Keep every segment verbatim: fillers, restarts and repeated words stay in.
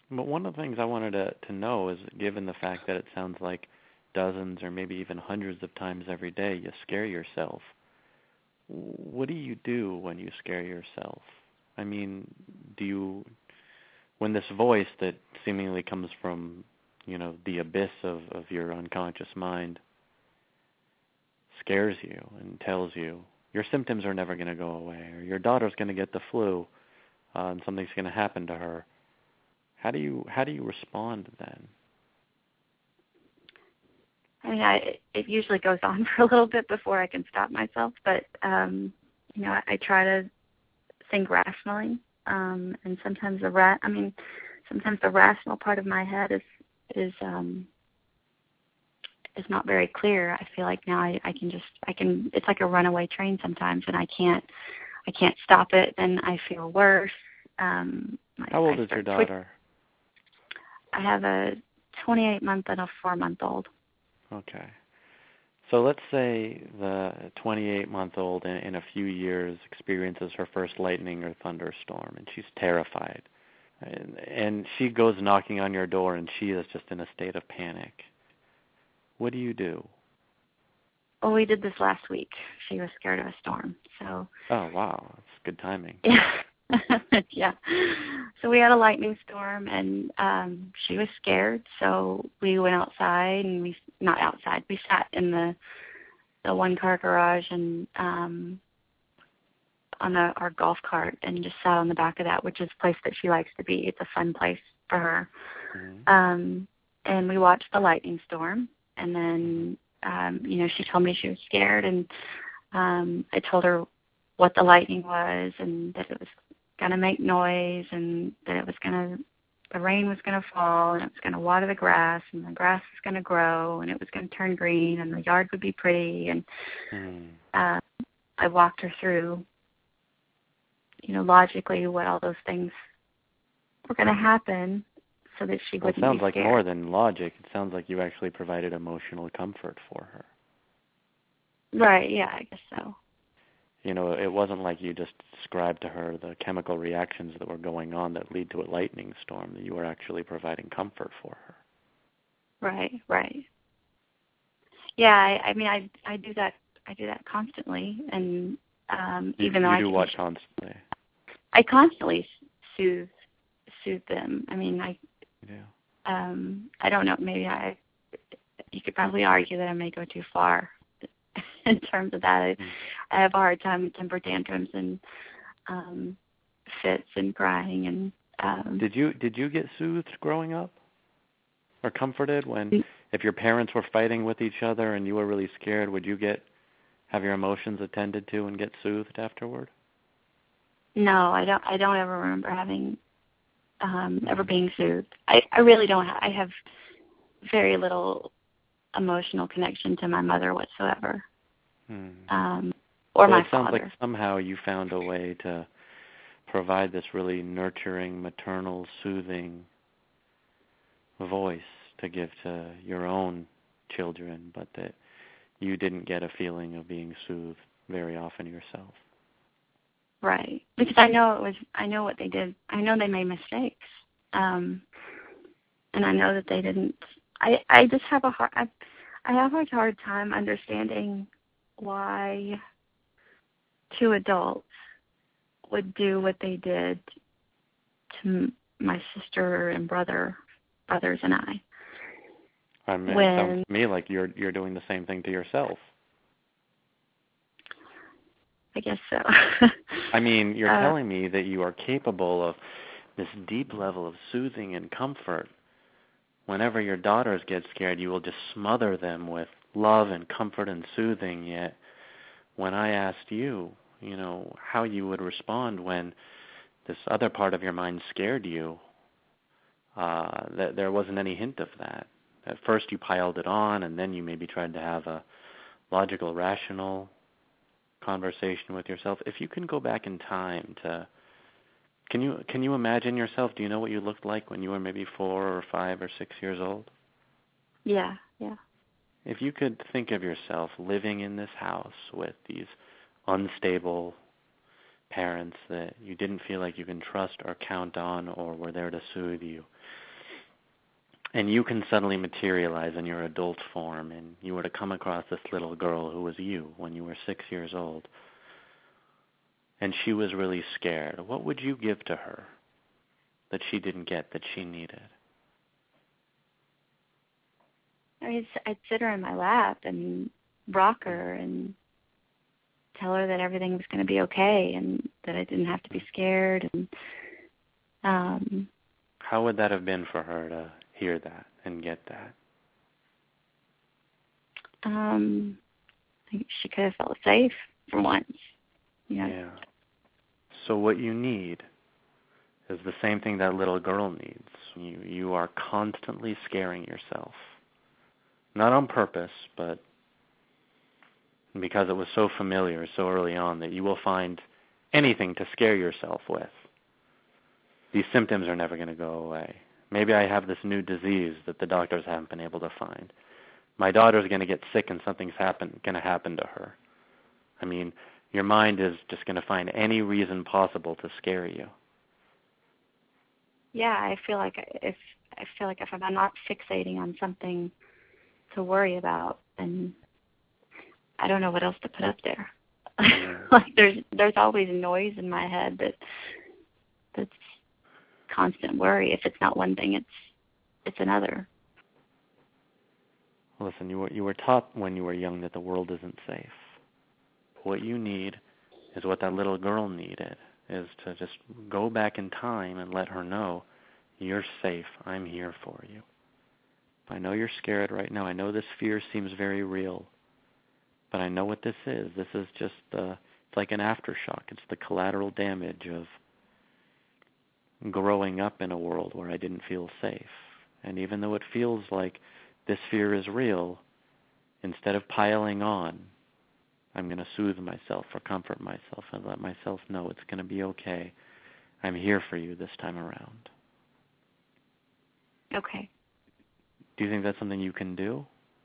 But one of the things I wanted to, to know is, given the fact that it sounds like dozens or maybe even hundreds of times every day you scare yourself, what do you do when you scare yourself? I mean, do you, when this voice that seemingly comes from, you know, the abyss of, of your unconscious mind scares you and tells you your symptoms are never going to go away, or your daughter's going to get the flu, uh, and something's going to happen to her, how do you how do you respond then? I mean, I, it usually goes on for a little bit before I can stop myself, but, um, you know, I, I try to think rationally, um, and sometimes the ra- I mean, sometimes the rational part of my head is, is, um, is not very clear. I feel like now I, I can just, I can, it's like a runaway train sometimes, and I can't, I can't stop it, and I feel worse. Um, How old I is your twi- daughter? I have a twenty-eight month and a four month old. Okay. So let's say the twenty-eight-month-old in, in a few years experiences her first lightning or thunderstorm, and she's terrified. And, and she goes knocking on your door, and she is just in a state of panic. What do you do? Well, we did this last week. She was scared of a storm, so. Oh, wow. That's good timing. Yeah. Yeah. So we had a lightning storm, and um, she was scared. So we went outside, and we not outside. We sat in the the one car garage and um, on the, our golf cart, and just sat on the back of that, which is a place that she likes to be. It's a fun place for her. Mm-hmm. Um, and we watched the lightning storm, and then um, you know she told me she was scared, and um, I told her what the lightning was, and that it was going to make noise, and that it was going to, the rain was going to fall, and it was going to water the grass, and the grass was going to grow, and it was going to turn green, and the yard would be pretty. And Mm. uh, I walked her through, you know, logically what all those things were going to happen, so that she Well, it wouldn't sounds be like scared. more than logic. It sounds like you actually provided emotional comfort for her. Right, yeah, I guess so. You know, it wasn't like you just described to her the chemical reactions that were going on that lead to a lightning storm. That you were actually providing comfort for her. Right, right. Yeah, I, I mean, I I do that. I do that constantly, and um, You, even though you I do can, what constantly? I constantly soothe soothe them. I mean, I Yeah. um, I don't know. Maybe I you could probably argue that I may go too far in terms of that. I, Mm. I have a hard time with temper tantrums and um, fits and crying and. Um, Did you did you get soothed growing up, or comforted when, if your parents were fighting with each other and you were really scared? Would you get have your emotions attended to and get soothed afterward? no, I don't. I don't ever remember having um, ever Mm. being soothed. I, I really don't. Ha- I have very little emotional connection to my mother whatsoever, Mm. um, or Well, my it sounds father. like somehow you found a way to provide this really nurturing, maternal, soothing voice to give to your own children, but that you didn't get a feeling of being soothed very often yourself. Right. Because I know it was, I know what they did. I know they made mistakes. Um, and I know that they didn't, I, I just have a hard, I, I have a hard time understanding why two adults would do what they did to m- my sister and brother, brothers and I. I mean, it sounds When, to me like you're you're doing the same thing to yourself. I guess so. I mean, you're uh, telling me that you are capable of this deep level of soothing and comfort. Whenever your daughters get scared, you will just smother them with love and comfort and soothing. Yet, when I asked you, you know, how you would respond when this other part of your mind scared you, uh, th- there wasn't any hint of that. At first, you piled it on, and then you maybe tried to have a logical, rational conversation with yourself. If you can go back in time to, can you can you imagine yourself? Do you know what you looked like when you were maybe four or five or six years old? yeah, yeah. If you could think of yourself living in this house with these unstable, parents that you didn't feel like you can trust or count on or were there to soothe you. And you can suddenly materialize in your adult form, and you were to come across this little girl who was you when you were six years old, and she was really scared. What would you give to her that she didn't get that she needed? I mean, I'd sit her in my lap and rock her and tell her that everything was going to be okay and that I didn't have to be scared. And um, how would that have been for her to hear that and get that? Um, I think she could have felt safe for once. You know? Yeah. So what you need is the same thing that little girl needs. You you are constantly scaring yourself. Not on purpose, but because it was so familiar so early on that you will find anything to scare yourself with. These symptoms are never going to go away. Maybe I have this new disease that the doctors haven't been able to find. My daughter's going to get sick and something's happen, going to happen to her. I mean, your mind is just going to find any reason possible to scare you. Yeah, I feel like if I feel like if I'm not fixating on something to worry about, then I don't know what else to put up there. Yeah. Like there's there's always noise in my head that that's constant worry. If it's not one thing, it's it's another. Listen, you were you were taught when you were young that the world isn't safe. What you need is what that little girl needed, is to just go back in time and let her know, you're safe, I'm here for you. I know you're scared right now. I know this fear seems very real, but I know what this is. This is just, uh, it's like an aftershock. It's the collateral damage of growing up in a world where I didn't feel safe. And even though it feels like this fear is real, instead of piling on, I'm going to soothe myself or comfort myself and let myself know it's going to be okay. I'm here for you this time around. Okay. Do you think that's something you can do?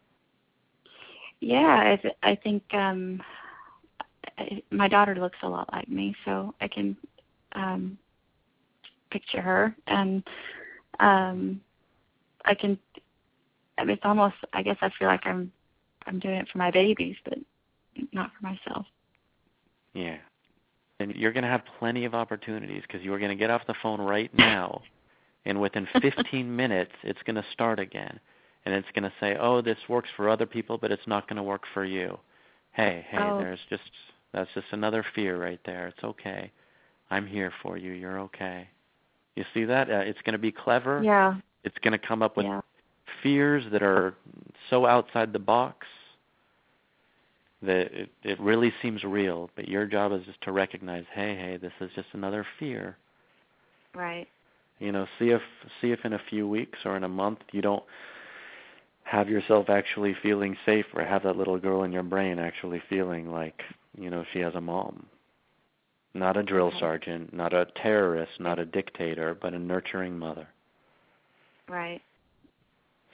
Yeah, I, th- I think um, I, my daughter looks a lot like me, so I can um, picture her, and um, I can. I mean, it's almost. I guess I feel like I'm, I'm doing it for my babies, but not for myself. Yeah, and you're going to have plenty of opportunities because you're going to get off the phone right now, and within fifteen minutes, it's going to start again. And it's going to say, oh, this works for other people, but it's not going to work for you. Hey, hey, oh. there's just, that's just another fear right there. It's okay. I'm here for you. You're okay. You see that? Uh, it's going to be clever. Yeah. It's going to come up with yeah. fears that are so outside the box that it, it really seems real. But your job is just to recognize, hey, hey, this is just another fear. Right. You know, see if see if in a few weeks or in a month you don't have yourself actually feeling safe, or have that little girl in your brain actually feeling like, you know, she has a mom. Not a drill okay. sergeant, not a terrorist, not a dictator, but a nurturing mother. Right.